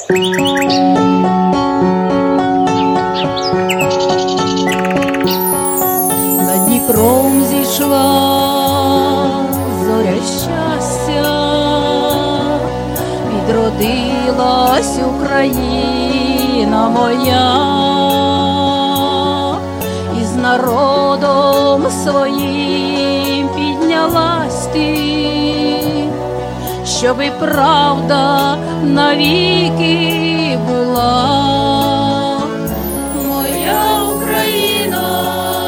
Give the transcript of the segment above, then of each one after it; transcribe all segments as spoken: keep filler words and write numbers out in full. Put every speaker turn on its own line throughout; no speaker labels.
Над Дніпром зійшла зоря щастя, відродилась Україна моя, і з народом своїм піднялась ти, щоби правда навіки була. Моя Україно,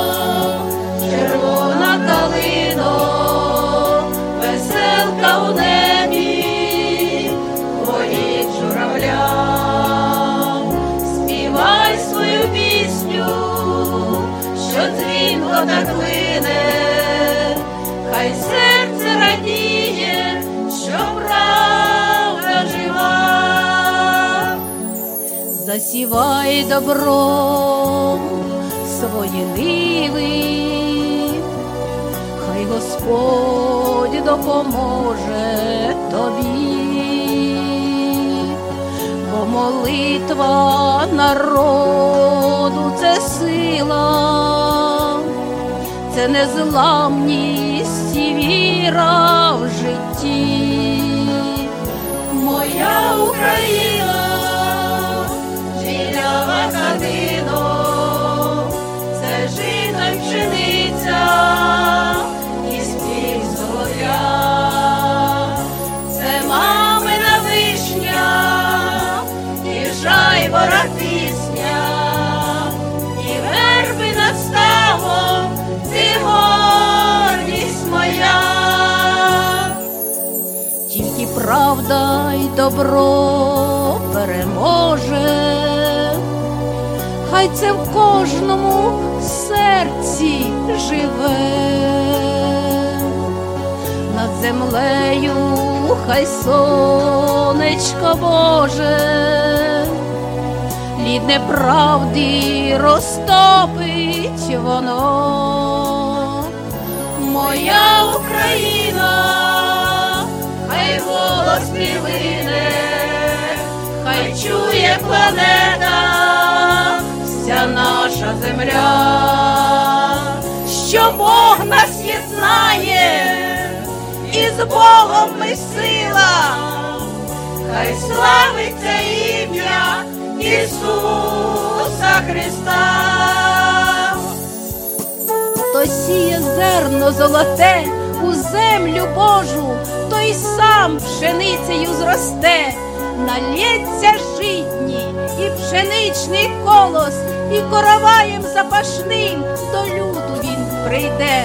червона калино, веселка у небі, поїдь журавлям, співай свою пісню, що дзвінко так лине, хай серце радіє, що правда жива. Засівай добром свої ниви, хай Господь допоможе тобі, бо молитва народу – це сила, це незламність і віра в житті. Моя Україна, жилява калино, це жито й пшениця, і спів солов'я, це мамина вишня, і жайвора пісня, і верби над ставом, ти гордість моя. Тільки правда й добро переможе, хай це в кожному серці живе. Над землею хай сонечко Боже лід неправди розтопить воно. Моя Україна, хай голос співине, хай чує планета, вся наша земля, що Бог нас єднає, і з Богом ми сила, хай славиться ім'я Ісуса Христа. Хто сіє зерно золоте у землю Божу, той сам пшеницею зросте. Нальється житній і пшеничний колос, і короваєм запашним до люду він прийде.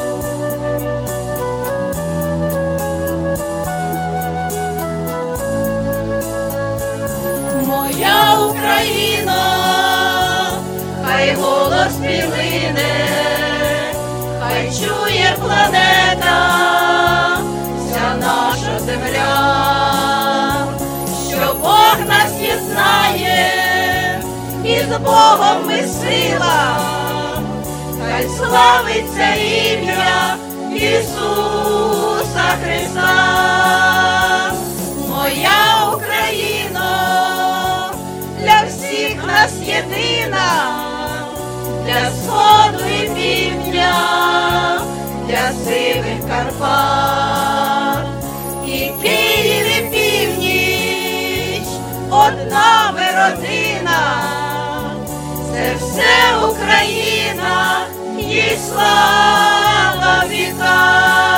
Моя Україна, хай голос співине, хай чує планета, вся наша земля, що Бог нас єднає, і з Богом ми сила, хай славиться ім'я Ісуса Христа. Моя Україно, для всіх нас єдина, для сходу і півдня, для сивих Карпат, і Київ і північ, одна ми родина, це все Україна, їй слава віка.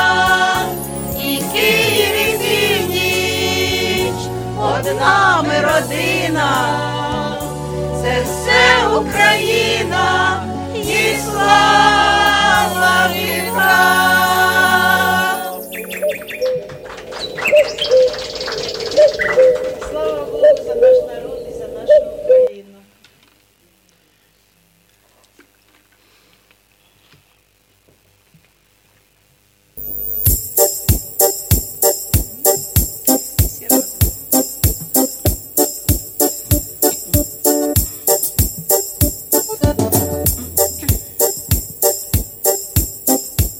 І Київ і північ, одна ми родина, це все Україна, їй слава віка.
Слава Богу за наш народ і за нашу Україну.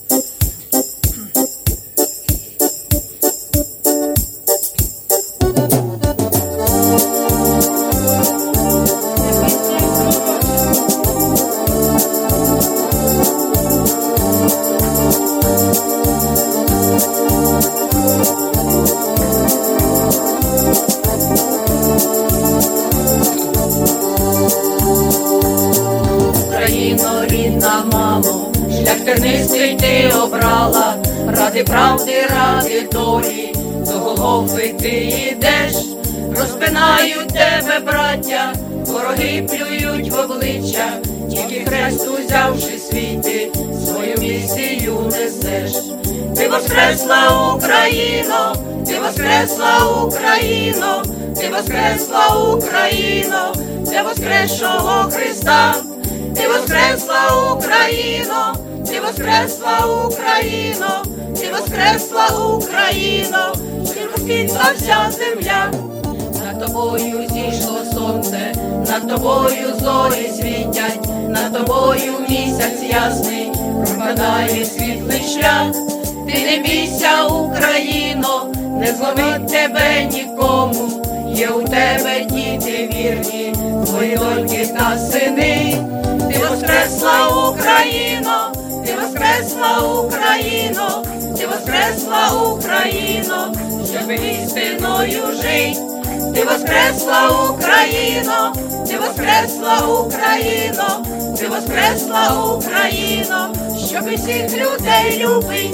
Thank you. ти обрала, ради правди, ради долі, до Голгофи ти йдеш. Розпинають тебе, браття, вороги плюють в обличчя, тільки хрест узявши свій, ти свою місію несеш. Ти воскресла, Україно, ти воскресла, Україно, ти воскресла, Україно, для воскресшого Христа. Ти воскресла, Україно, ти воскресла, Україно, ти воскресла, Україно, що розквітла вся земля. Над тобою зійшло сонце, над тобою зорі світять, над тобою місяць ясний, пропадає світлий шлях. Ти не бійся, Україно, не зломить тебе нікому, є у тебе діти вірні, твої доньки та сини. Ти воскресла, Україно, ти воскресла, Україно, ти воскресла, Україно, щоб істиною жить. Ти воскресла, Україно, ти воскресла, Україно, ти воскресла, Україно, щоб усіх людей любить.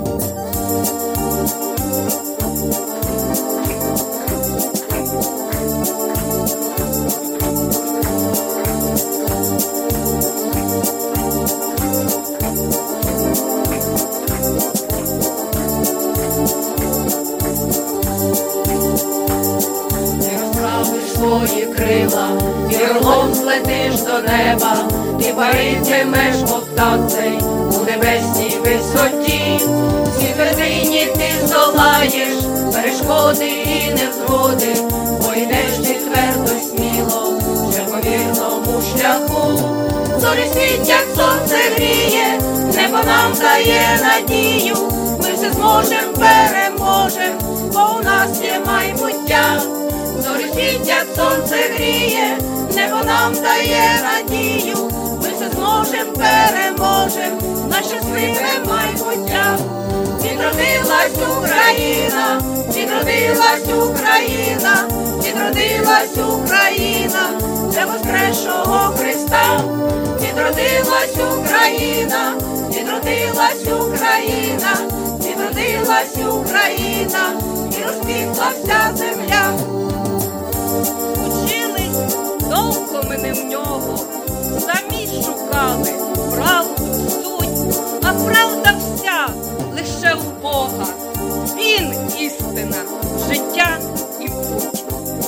Свої крила, і орлом злетиш до неба, ти паритимеш, мов птах цей, у небесній висоті. Всі твердині ти здолаєш, перешкоди і невзгоди, бо йдеш ти твердо сміло, вже по вірному шляху. Зорі світять, сонце гріє, небо нам дає надію, ми все зможем, переможем, бо у нас є майбуття. Зорі світять, сонце гріє, небо нам дає надію, ми все зможем, переможем, на щасливе майбуття. Відродилась Україна, відродилась Україна, відродилась Україна, для воскресшого Христа. Відродилась Україна, відродилась Україна, відродилась Україна, і розквітла вся земля.
Учились довго ми не в нього, самі шукали правду, суть, а правда вся лише в Бога. Він істина, життя і путь.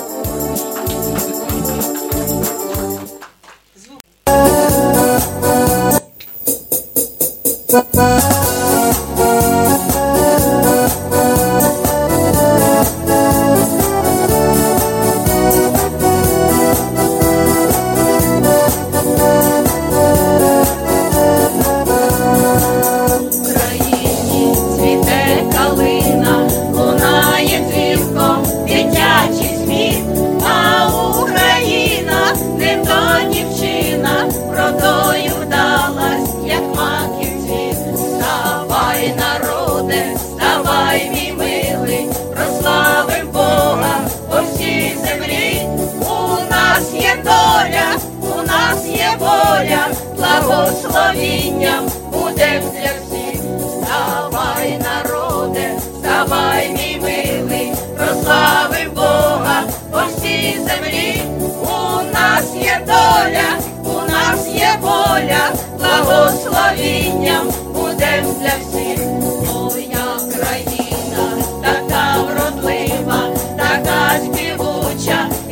Благословінням будем для всіх. Вставай, народе, вставай, мій милий, прославим Бога по всій землі. У нас є доля, у нас є воля, благословінням будем для всіх. Моя країна така вродлива, така співуча і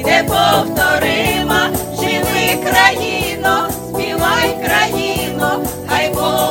неповторима. Живи, країно, співай, країно, хай Бог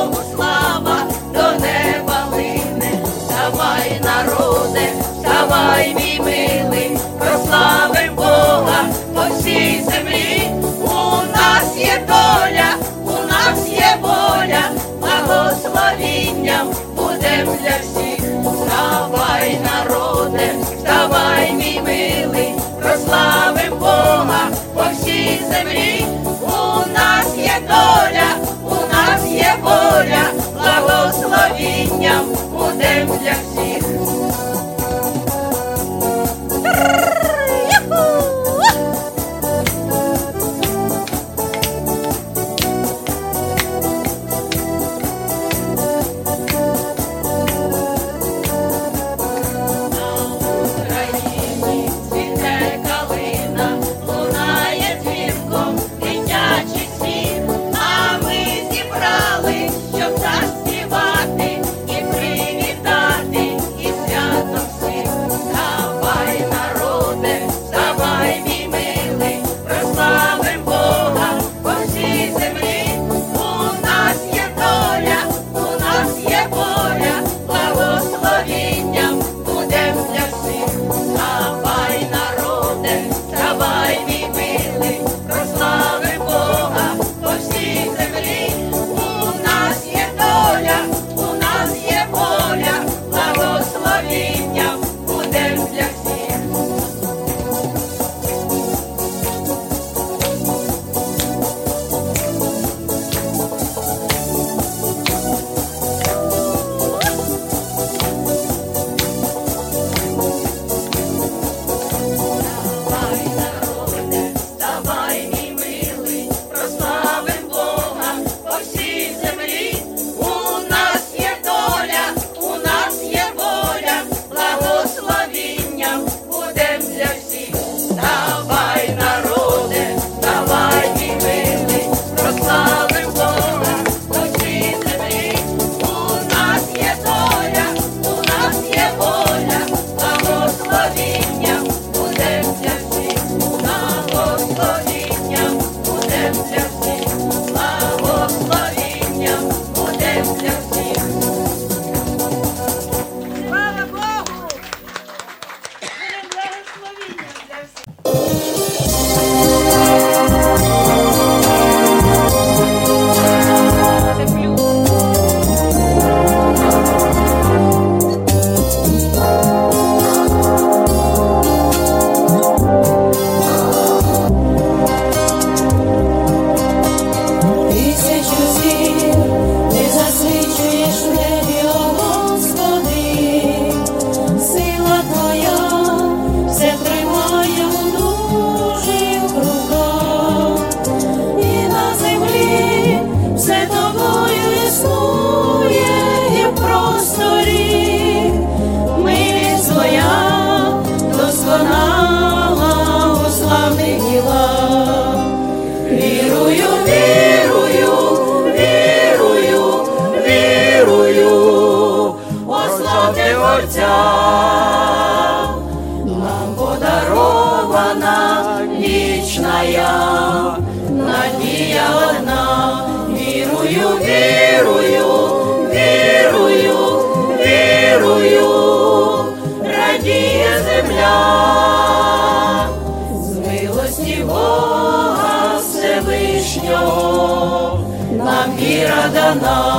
з милості Бога Всевишнього нам віра дана.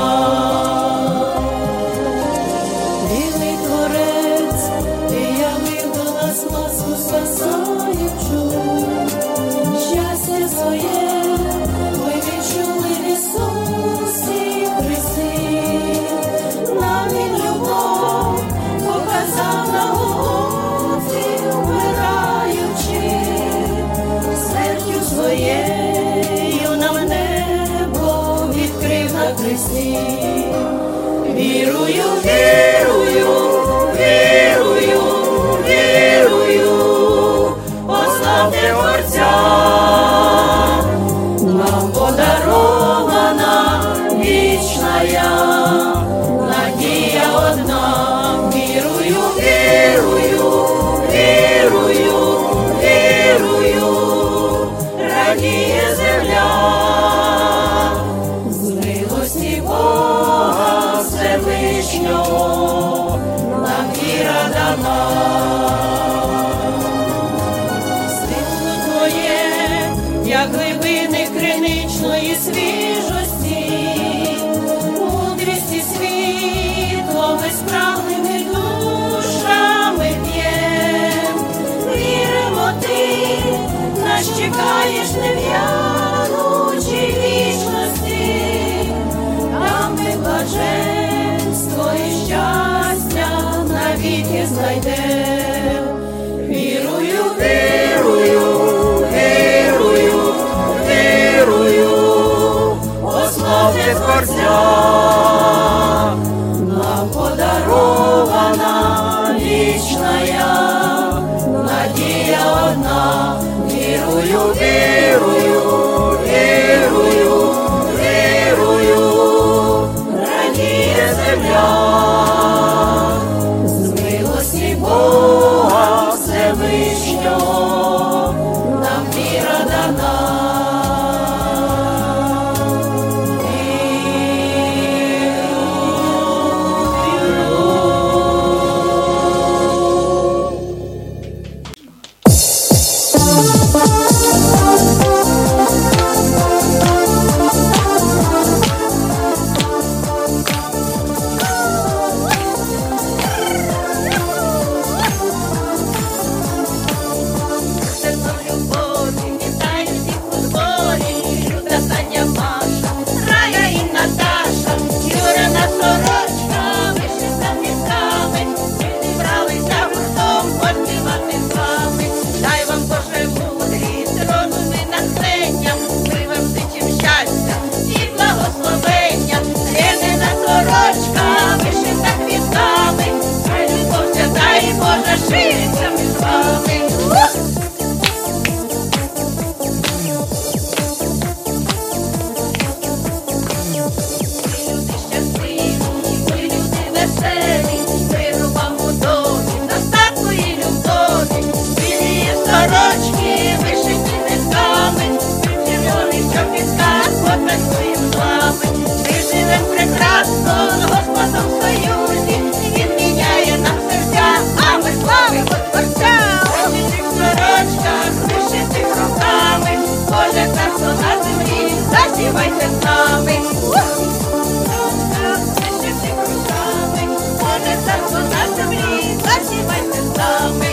Вільний Творець, Ти явив до нас ласку спасаючу, щастя своє ми відчули в Ісусі Христі. Нам Він любов показав на Голгофі, вмираючи, смертю своєю нам небо відкрив на хресті. Вірую, вірую, вірую, вірую, пославте Творця, нам подарована вічна надія одна. Вірую, вірую, вірую, вірую, радіє земля, з милості Бога Всевишнього нам віра дана. Світло Твоє, як глибини криничної свіжості, мудрість і світло безправними душами п'єм. Віримо, Ти нас чекаєш нев'янучі вічності, там ми блаженство і щастя навіки знайдем. Вірую, вірую, вірую, вірую, пославте Творця, нам подарована вічна надія одна. Вірую, вірую, вірую, вірую, радіє земля, з милості Бога Всевишнього нам віра дана. Шириться між вами. Люди щасливі, ви люди веселі, миру вам у домі, достатку і любові. Білі сорочки, вишиті нитками, червоний чобітках, потанцюєм з вами. Ми живем прекрасно з Господом в союзі, Він міняє нам серця, а ми славимо Творця. У білих сорочках, вишитих руками, Боже царство на землі, засівайте з нами. Вишитих руками, Боже царство на землі, засівайте з нами.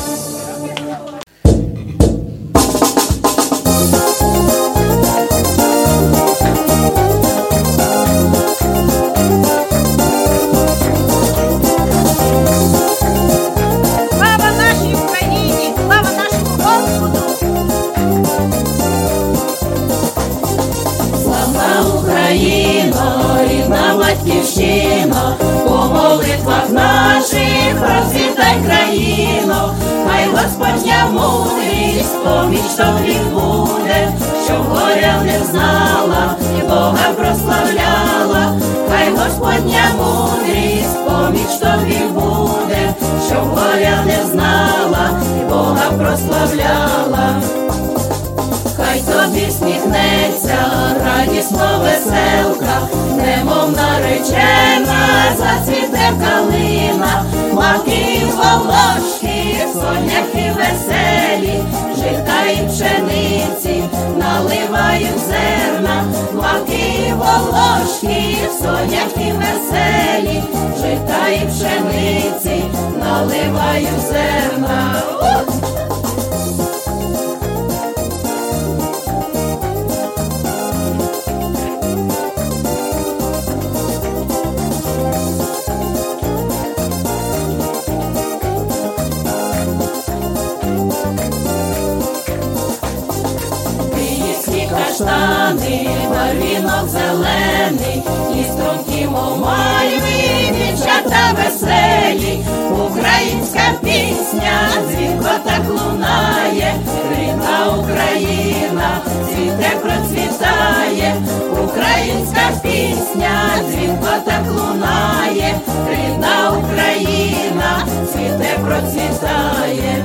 Батьківщино, по молитвах наших розцвітай країно, хай Господня мудрість поміч тобі буде, щоб горя не знала і Бога прославляла, хай Господня мудрість поміч тобі буде, щоб горя не знала і Бога прославляла. Хай тобі сміхнеться радісно веселка, немов наречена, зацвіте калина, маки волошки соняхи веселі, жита і пшениці, наливають зерна, маки і волошки, соняхи веселі, жита і пшениці, наливають зерна. У! Каштани, барвінок зелений, і струнки, мов мальви, дівчата веселі. Українська пісня дзвінко так лунає, рідна Україна цвіте, процвітає. Українська пісня дзвінко так лунає, рідна Україна цвіте, процвітає.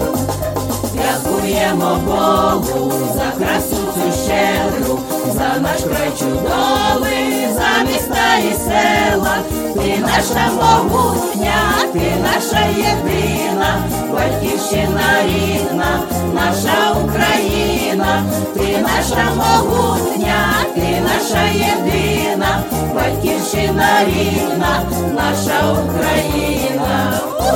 Дякуємо Богу за красу цю щедру, за наш край чудовий, за міста і села. Ти наша могутня, ти наша єдина, батьківщина рідна, наша Україна. Ти наша могутня, ти наша єдина, батьківщина рідна, наша Україна.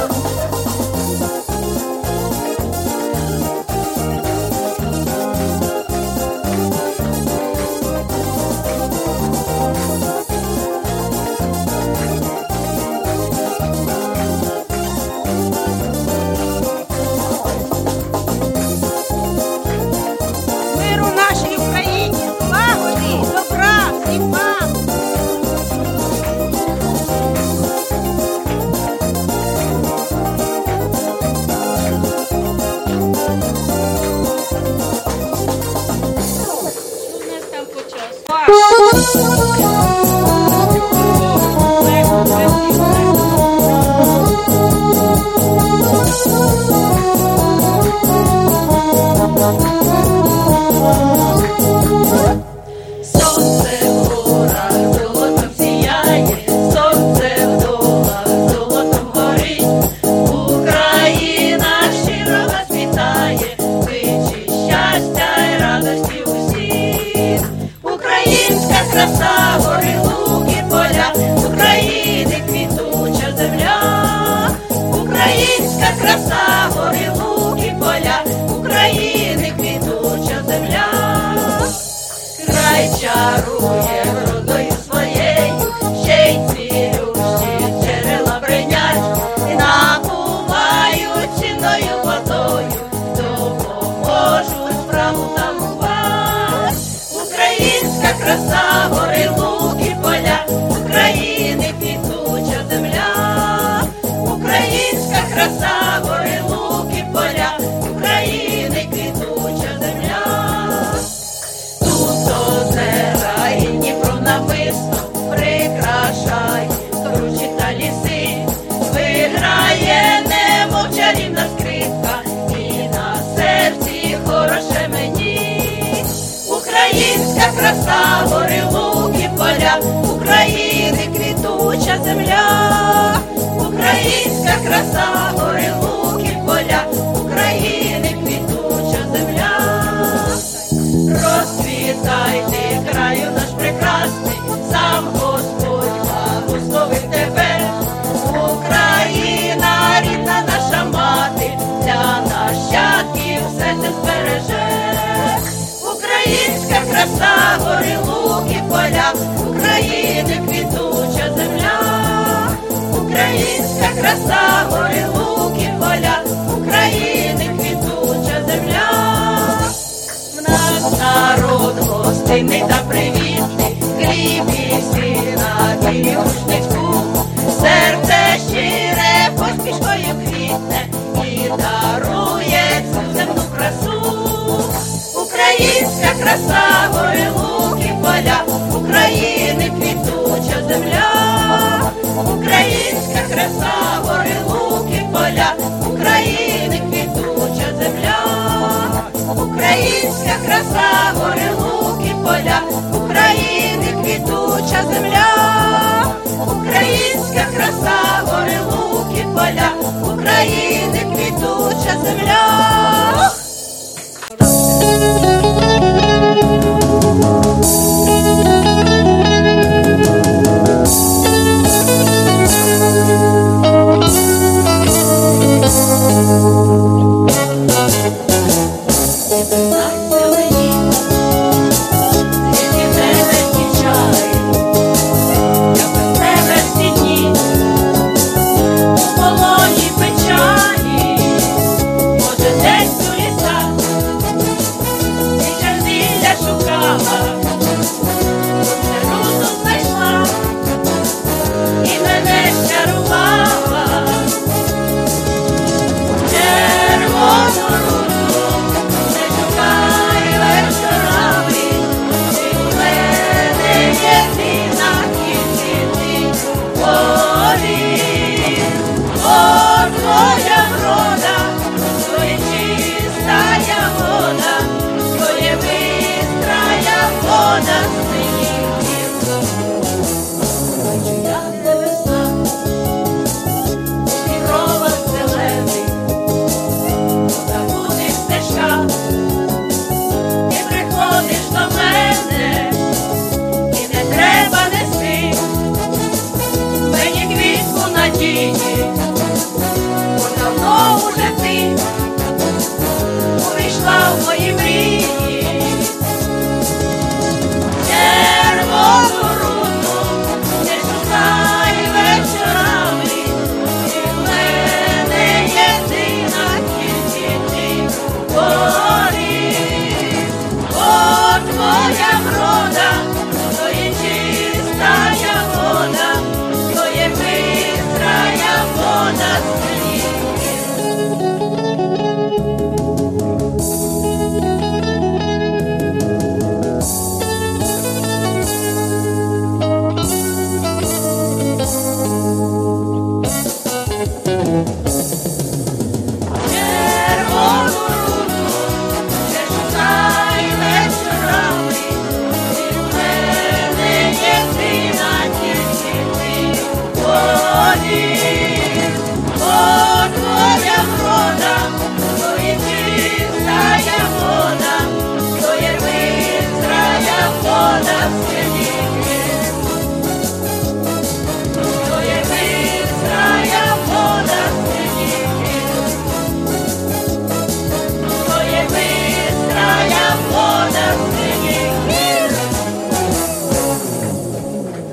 Краса, гори, луки, поля, України квітуча земля. Українська краса, гори, луки, поля, України квітуча земля. Край чарує родою своєю, ще й цвілющі джерела бринять, і напувають чинною водою, допоможуть справу тамувати. Українська краса, гори, луки, поля, України квітуча земля. Українська краса, гори, луки, поля, України квітуча земля. Тут озера і Дніпро намисто прикрашає кручі та ліси. Виграє немов чарівна скрипка, і на серці хороше мені. Українська краса, гори, луки, поля, України квітуча земля. Українська краса, гори, луки, поля, України квітуча земля. Розцвітайте, краю наш прекрасний, сам Господь благословив тебе. Україна, рідна наша мати, для нащадків все це збереже. Українська краса, гори, луки, поля, України квітуча земля. Українська краса, гори, луки, поля, України квітуча земля. В нас народ гостинний та привітний, хліб і сіна, білі рушничку. Серце щире поспішкою квітне і дарує цю земну красу. Українська краса, гори, луки, поля, України квітуча земля. Українська краса, гори, луки, поля, України квітуча земля. Українська краса, гори, луки, поля, України квітуча земля. Українська краса, гори, луки, поля, України квітуча. земля.